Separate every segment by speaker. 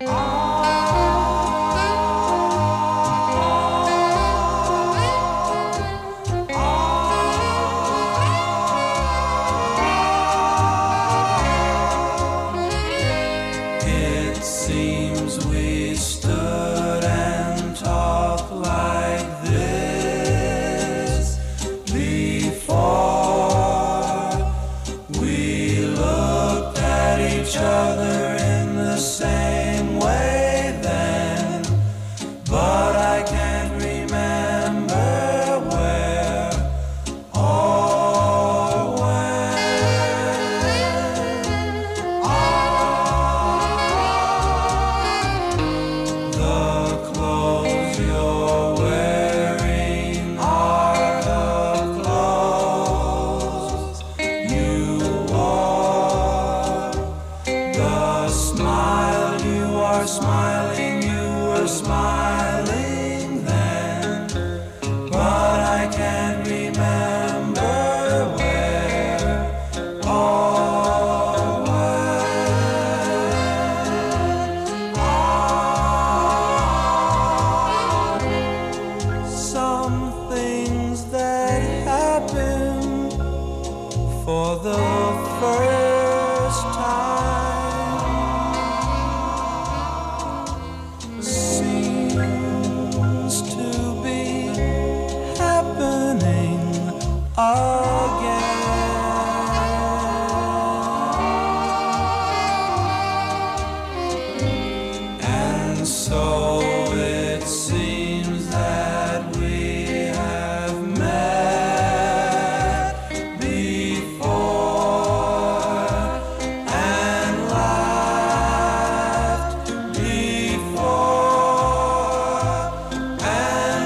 Speaker 1: It seems we stood and talked like this before. We looked at each other in the same way then, but I can't remember where or when. The clothes you're wearing are the clothes you wore. The smile you are smiling, you were smiling then, but I can't remember where or when. Some things that happen for the first time seems to be happening again. And so it seems that we have met before and laughed before and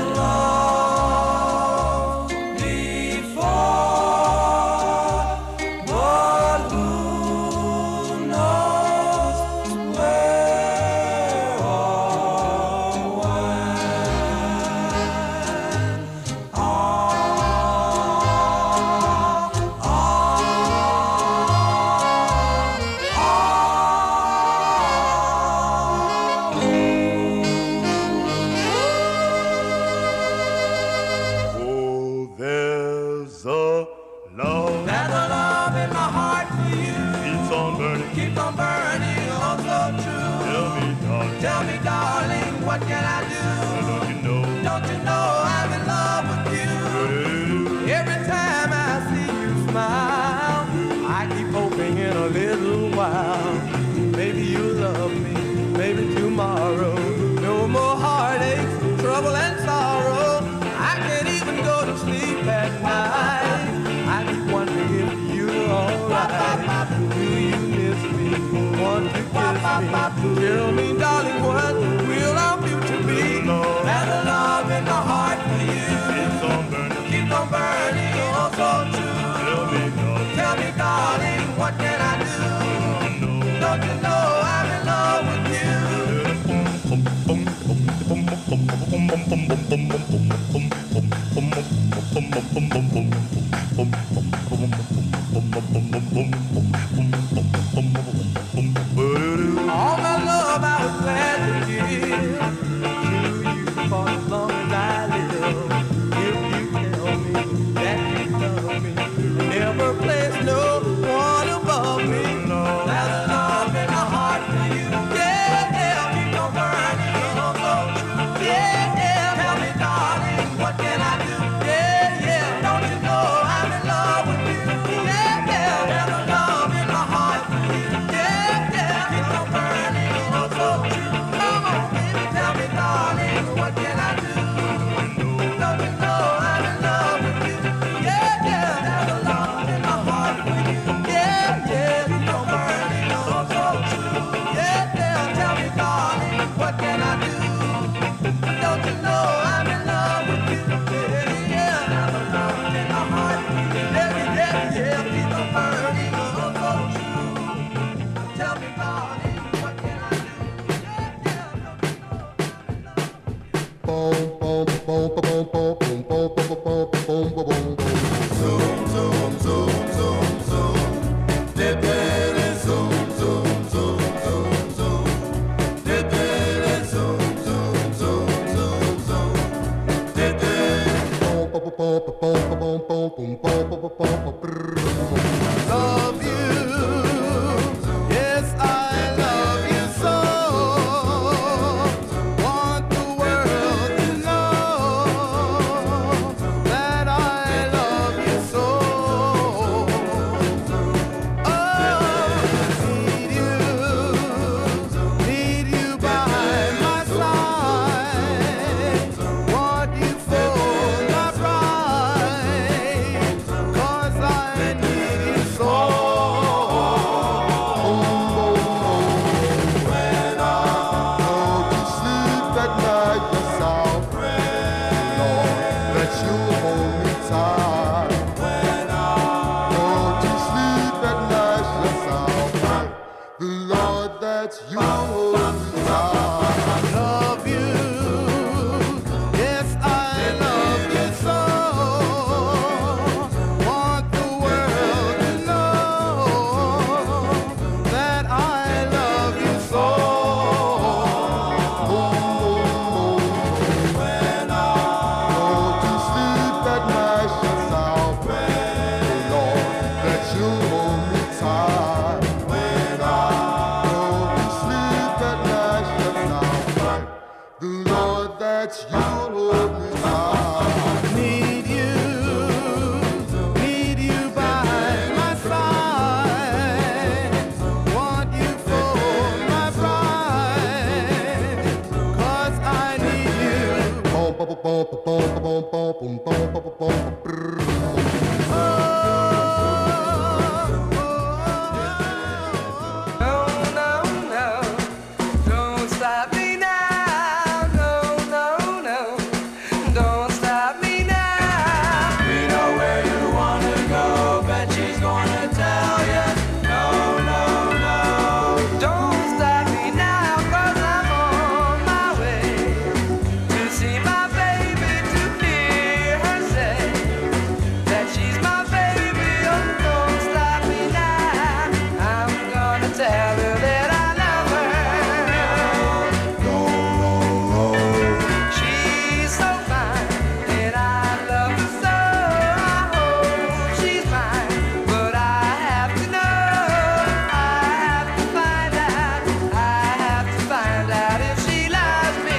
Speaker 1: loved before, but who knows where or when.
Speaker 2: Oh, there's a love
Speaker 1: There's a love in my heart for you.
Speaker 2: keeps on burning.
Speaker 1: Keep on burning, oh so true.
Speaker 2: Tell me, darling,
Speaker 1: Tell me, darling, what can I do?
Speaker 2: don't you know?
Speaker 1: Don't you know I'm in love with you? Every time I see you smile, I keep hoping in a little while, maybe you'll love me, maybe tomorrow. No more heartaches, trouble and sorrow. I can't even go to sleep at night. I keep wondering if you're alright. Do you miss me? Want to kiss me? Tell me, darling, what will our future be? There's a love in my heart for you.
Speaker 2: Keeps on burning.
Speaker 1: Keep on burning, oh so true. Tell me, darling, what can I do? Don't you know I'm in love with you? All my love I was glad to give to you for as long as I live. If you tell me that you love me, never place no one above me. There's a love in my heart for you. Yeah, yeah, keep on burning, oh so true. Yeah, yeah, tell me, darling, what can I do? Yeah, yeah, don't you know I'm in love with you? Yeah, yeah, there's a love in my heart for you. Yeah, yeah, keep on burning, oh so true. Come on, baby, tell me, darling, what can I do? Don't you know I'm in love with you? Yeah, yeah, there's a love in my heart for you. Yeah, yeah, keep on burning, oh so true. Yeah, yeah, tell me, darling, what can I do? Don't you know I'm in love with you? Yeah, yeah, there's a love in my heart for you. Yeah, yeah, yeah, keep on burning, oh so true. Tell me, darling, what can I do? Yeah, yeah, don't you know I'm in love with you? Love you, yes I love you so. Want the world to know that I love you so. Oh, need you by my side. Want you for my bride, 'cause I need you so. When I go to sleep at night, yes I'll pray, Lord, that you hold me tight. When I go to sleep at night, yes I'll pray, the Lord, that you hold me tight. I love you, yes I love you so. Want the world to know that I love you so. When I go to sleep at night, yes I'll pray, Lord, that you hold me tight. When I go to sleep at night, yes I'll pray, the Lord, that you hold me tight. Need you by my side. Want you for my bride, 'cause I need you. No, no, no, don't stop me now. No, no, no, don't stop me now. We know where you wanna go, bet she's gonna tell you. No, no, no, don't stop me now, 'cause I'm on my way to see my baby, to hear her say that she's my baby. Oh, don't stop me now, I'm gonna tell her that I love her. She's so fine, and I love her so. I hope she's mine, but I have to know. I have to find out. I have to find out if she loves me.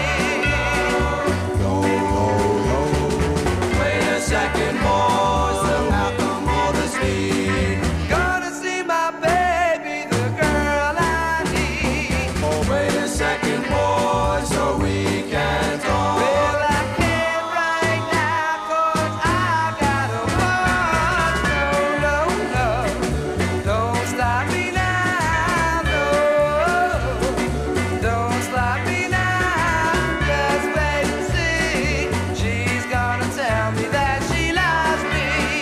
Speaker 1: Wait a second, boys, look out the motor speed. Gonna see my baby, the girl I need. Oh, wait a second, boys, so we can talk. Well, I can't right now, 'cause I gotta walk. No, no, no, don't stop me now. No, don't stop me now. Just wait and see. She's gonna tell me that she loves me.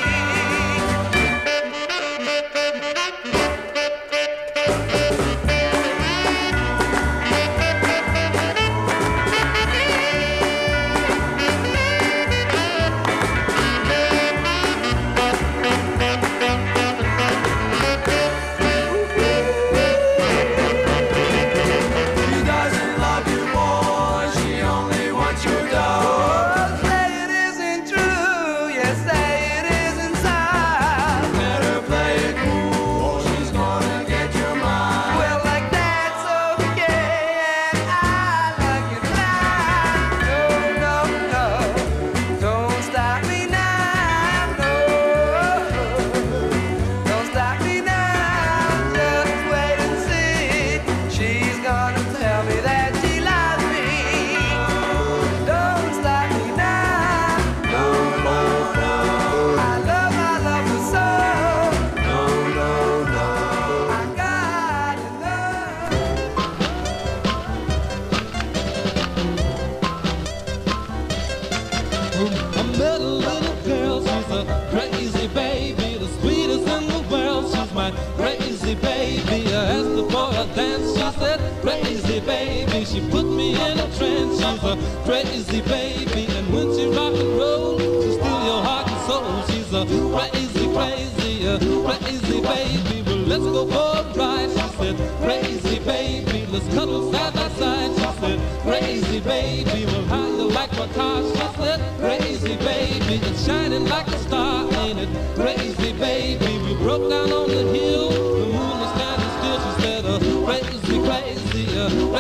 Speaker 1: She doesn't love you, boy. She only wants your dough. Say it isn't true. Yes, say it isn't so. Better play it cool, or she's gonna get your mind. Well, like that's okay, and I like it now. No, no, no, don't stop me now. No, don't stop me now. Just wait and see. She's gonna tell me that she loves me. Don't stop me now. No, no, no. I love her so. No, no, no. I gotta love.
Speaker 3: I met a little girl, she's a crazy baby, the sweetest in the world. She's my crazy baby. I asked her for a dance, she said, crazy baby. She put me in a trance. She's a crazy baby, and when she rock and roll, she steal your heart and soul. She's a crazy, crazy, crazy baby. Well, let's go for a ride. She said, crazy baby, let's cuddle side by side. She said, crazy baby, well, how you like my car? She said, crazy baby, it's shining like a star, ain't it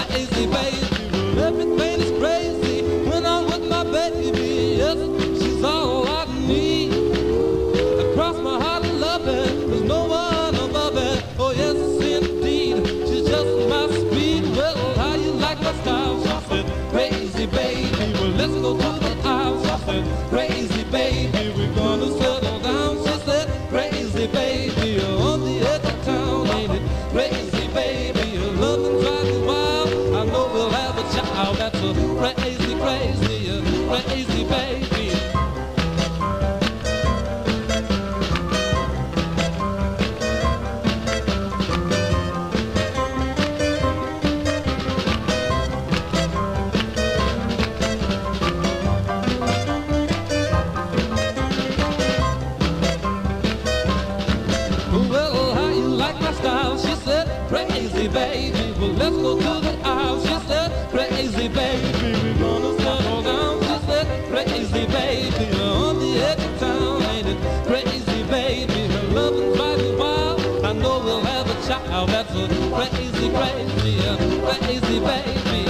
Speaker 3: crazy baby. Well, everything is crazy when I'm with my baby. Yes, she's all I need. Across my heart of loving, there's no one above it. Oh yes, indeed, she's just my speed. Well, how you like my style? She said, crazy baby. Well, let's go to the aisle. She said, crazy baby, we're gonna settle down. She said, crazy baby, you're on the edge of town, ain't it? Crazy baby, your loving drives me wild. I know we'll have a child. That's a crazy, crazy baby. Well, how you like my style? She said, crazy baby. Well, let's go to the aisle. She said, crazy baby, we're gonna settle down. She said, crazy baby, you're on the edge of town, ain't it? Crazy baby, her loving drives me wild. I know we'll have a child. That's a crazy, crazy baby.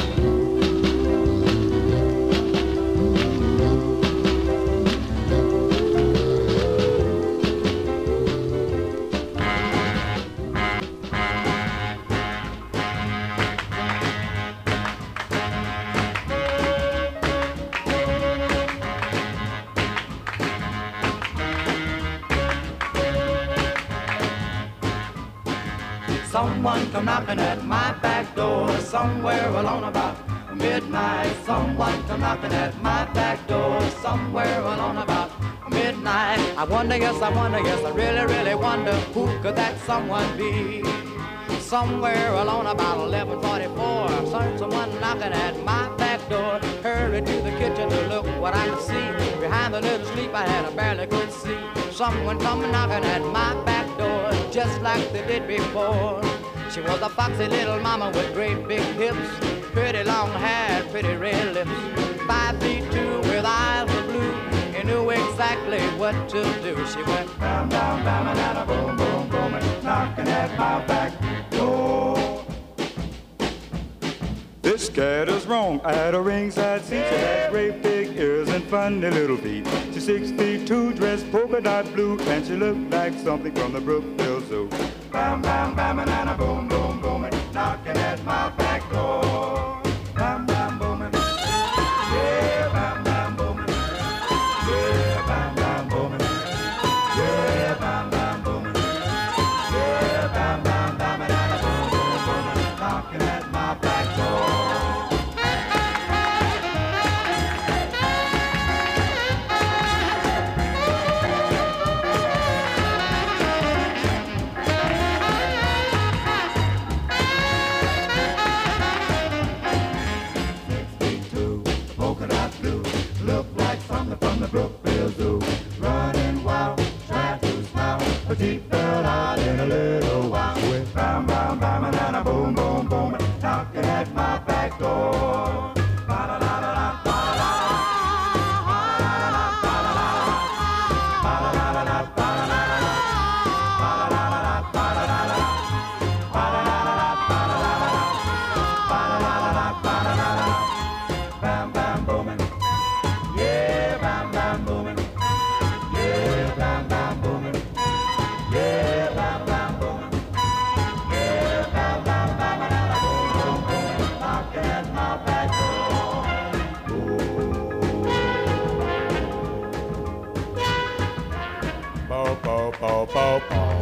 Speaker 1: Someone come knocking at my back door somewhere alone about midnight. Someone come knocking at my back door somewhere alone about midnight. I wonder, yes, I really, really wonder who could that someone be? Somewhere alone about 11:44, someone knocking at my back door. Hurry to the kitchen to look what I can see. Behind the little sleep I had, I barely could see. Someone come knocking at my back door, just like they did before. She was a foxy little mama with great big hips, pretty long hair, pretty red lips, 5'2" with eyes of blue. He knew exactly what to do. She went bam, bam, bam, and a boom, boom, boom, knocking at my back door.
Speaker 4: This cat is wrong. I had a ringside seat. She had great big ears and funny little feet. She's 6 feet 2, dressed polka dot blue, and she looked like something from the Brookfield Zoo. Bam, bam, bam, and a boom, boom, boom, knocking at my back door. Bam, bam, booming. Yeah, bam, bam, booming. Yeah, bam, bam, booming. Yeah, bam, bam, booming. Yeah, bam, bam, bam, and a boom, boom, boom, knocking at my back door. From the Brookfield Zoo, running wild, trying to smile, but he fell out in a little while. With bam, bam, bam, and a boom, boom, boom, knocking at my back door. Bam, bam, booming. Yeah, bam, bam, booming. Yeah, bam, bam, booming. Yeah, bam, bam, booming. Yeah, bam, bam, bam, and a boom, boom, booming, knocking at my back door.
Speaker 2: Bow, bow, bow, bow, bow.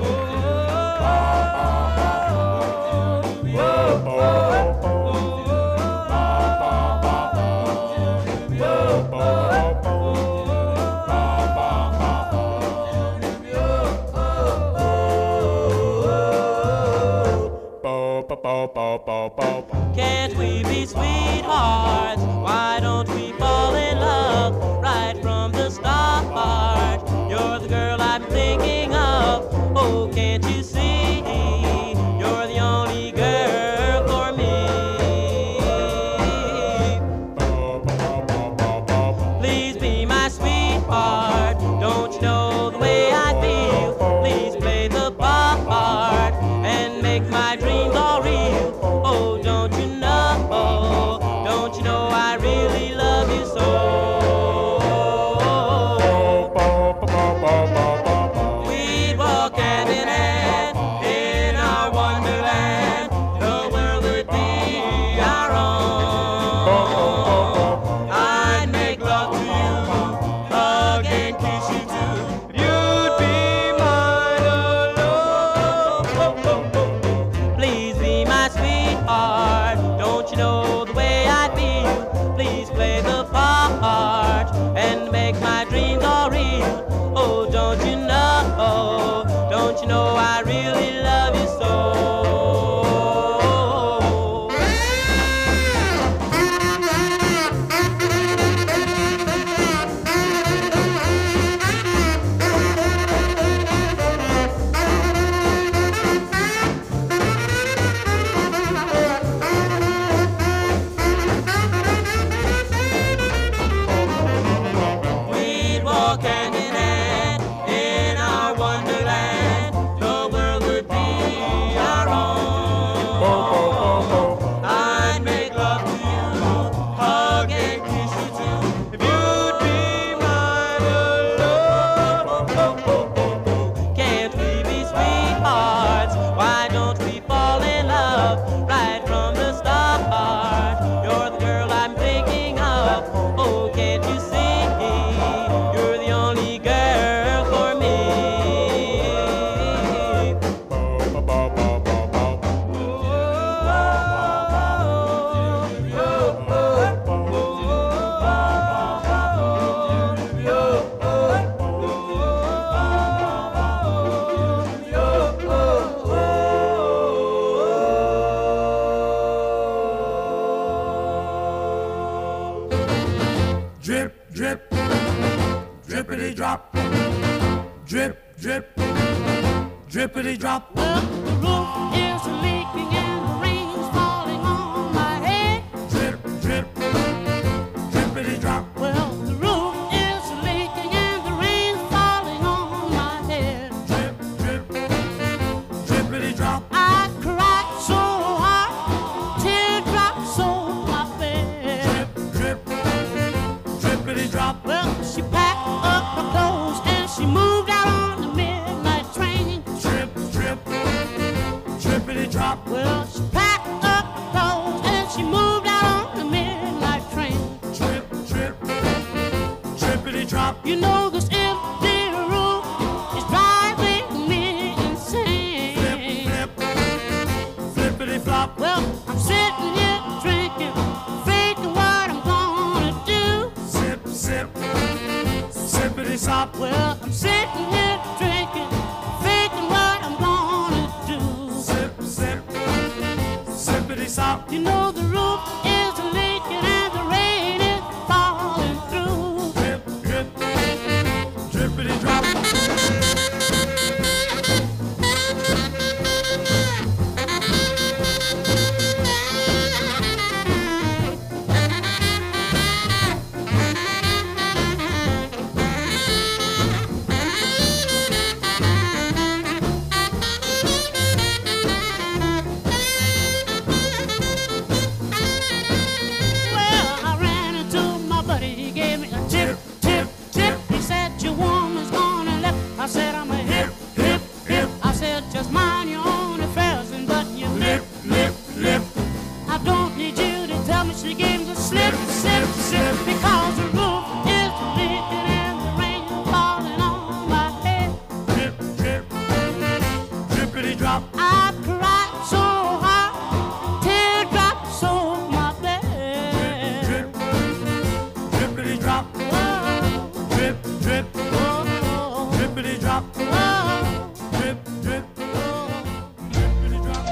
Speaker 5: Can't we be sweethearts? Why don't we fall in love right from the start? You're the girl I'm thinking of. Oh, can't
Speaker 1: drip, drippity drop, drip, drip, drippity drop.
Speaker 6: Well, the roof is leaking and the rain's falling on my head.
Speaker 1: Drip, drip, drippity drop.
Speaker 6: Well, the roof is leaking and the rain's falling on my head.
Speaker 1: Drip, drip, drippity drop.
Speaker 6: I cried so hard, teardrops on my bed.
Speaker 1: Drip, drip, drippity drop.
Speaker 6: Well, she packed up her clothes and she moved out on the midnight train.
Speaker 1: Drip, drip, drippity drop.
Speaker 6: Well, she packed up her clothes and she moved out on the midnight train.
Speaker 1: Drip, drip, drippity drop.
Speaker 6: You know this empty room is driving me insane.
Speaker 1: Flip, flip, flippity flop.
Speaker 6: Well, I'm sitting here drinking, thinking what I'm gonna do.
Speaker 1: Sip, sip, sippity sop.
Speaker 6: Well, I'm sitting here drinking, thinking what I'm gonna do.
Speaker 1: Sip, sip, sippity sop.
Speaker 6: You know the roof is leaking and the rain is falling through.
Speaker 1: Drip, drip, drippity drop.
Speaker 6: Well, I ran into my buddy, he gave me a tip, tip, tip. He said, your woman's gonna left. I said, I'm a hip, hip, hip. I said, just mind your own affairs and button your lip, lip, lip. I don't need you to tell me she gave me the slip, slip, slip. Because the roof is leaking and the rain is falling on my head.
Speaker 1: Drip, drip, drippity drop.
Speaker 6: I cried so hard, teardrops on my bed.
Speaker 1: Drip, drippity drop.
Speaker 6: Whoa,
Speaker 1: Drip, drip,
Speaker 6: whoa,
Speaker 1: drippity drop.
Speaker 6: whoa,
Speaker 1: Drip, drip,
Speaker 6: whoa.
Speaker 1: drippity drop.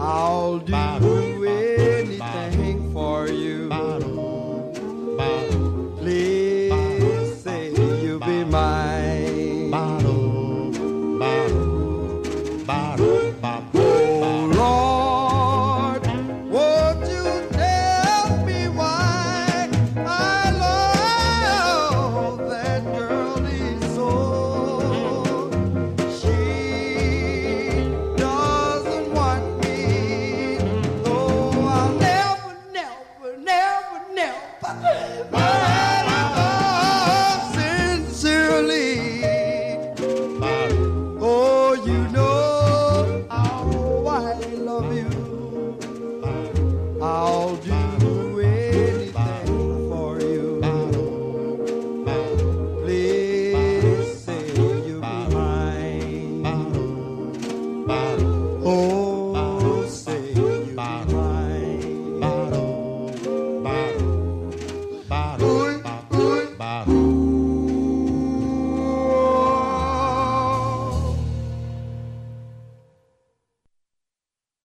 Speaker 7: I'll do